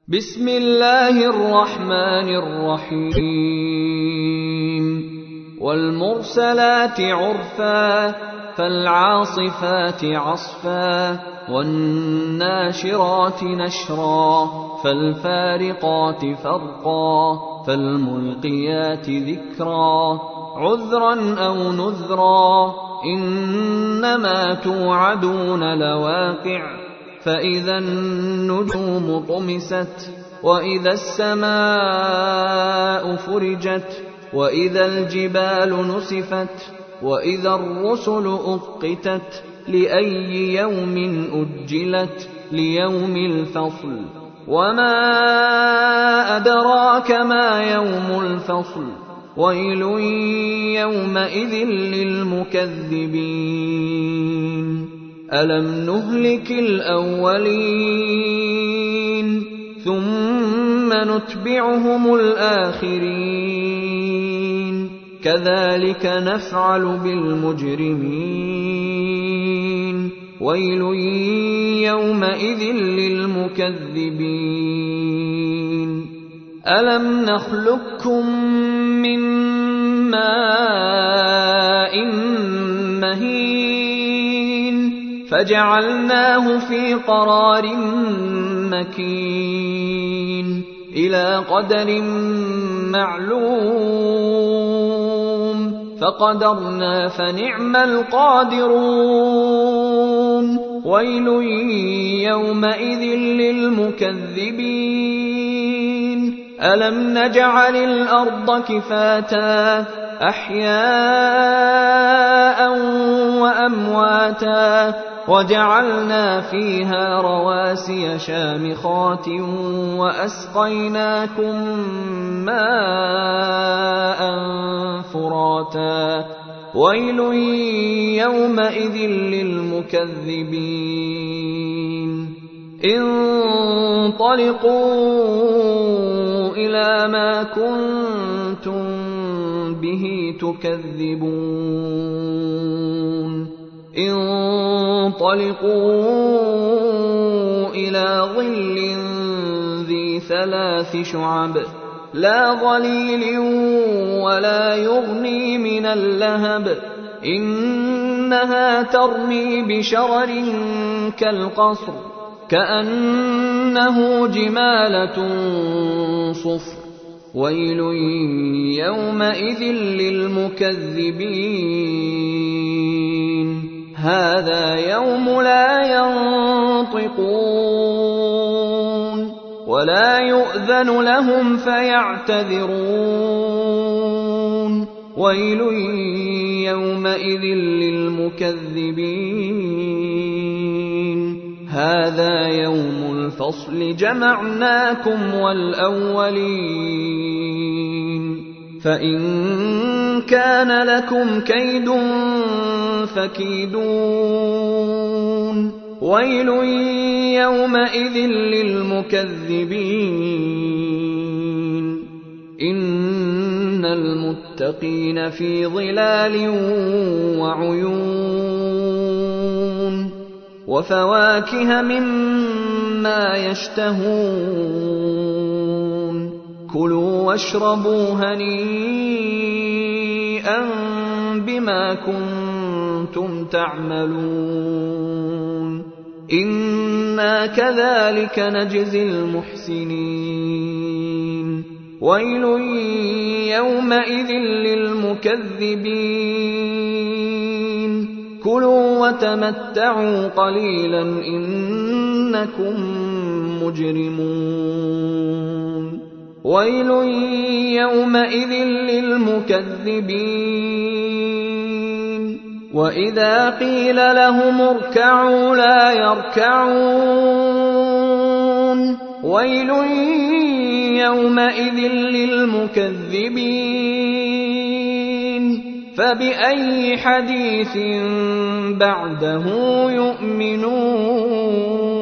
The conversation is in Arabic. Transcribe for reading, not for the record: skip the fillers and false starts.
بسم الله الرحمن الرحيم والمرسلات عرفا فالعاصفات عصفا والناشرات نشرا فالفارقات فرقا فالملقيات ذكرا عذرا أو نذرا إنما توعدون لواقع فإذا النجوم طمست وإذا السماء فرجت وإذا الجبال نسفت وإذا الرسل أقتت لأي يوم أجلت ليوم الفصل وما أدراك ما يوم الفصل ويل يومئذ للمكذبين ألم نهلك الأولين ثم نتبعهم الآخرين كذلك نفعل بالمجرمين ويل يومئذ للمكذبين ألم نخلقكم من ماء مهين فجعلناه في قرار مكين إلى قدر معلوم فقدرنا فنعم القادرون ويل يومئذ للمكذبين ألم نجعل الأرض كفاتا أحياء وأمواتا وجعلنا فيها رواسي شامخات وأسقيناكم ماء فراتا ويل يومئذ للمكذبين انطلقوا إلى ما كنتم به تكذبون انطلقوا إلى ظل ذي 3 شعب لا ظليل ولا يغني من اللهب إنها ترمي بشرر كالقصر كأنه جمالة صفر ويل يومئذ للمكذبين هذا يوم لا ينطقون ولا يؤذن لهم فيعتذرون ويل يومئذ للمكذبين هذا يوم الفصل جمعناكم والأولين فإن كان لكم كيد فكيدون ويل يومئذ للمكذبين إن المتقين في ظلال وعيون وفواكه مما يشتهون كلوا واشربوا هنيئا بما كنتم تعملون إنا كذلك نجزي المحسنين ويل يومئذ للمكذبين كلوا وتمتعوا قليلا إنكم مجرمون ويل يومئذ للمكذبين وإذا قيل لهم اركعوا لا يركعون ويل يومئذ للمكذبين فبأي حديث بعده يؤمنون